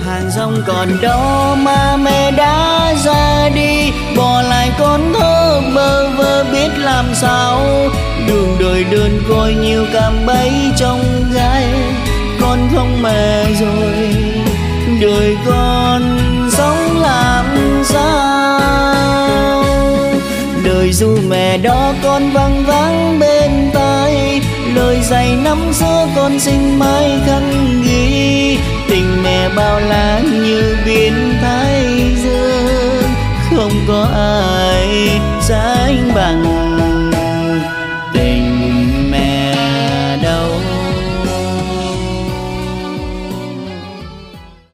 Hàng rong còn đó mà mẹ đã ra đi, bỏ lại con thơ bơ vơ biết làm sao. Đường đời đơn côi nhiều cạm bẫy trong gai, con không mẹ rồi đời con sống làm sao. Đời ru mẹ đó con văng vắng bên tai, lời dạy năm xưa con xin mãi khắc ghi. Tình mẹ bao la như biển Thái Dương, không có ai sánh bằng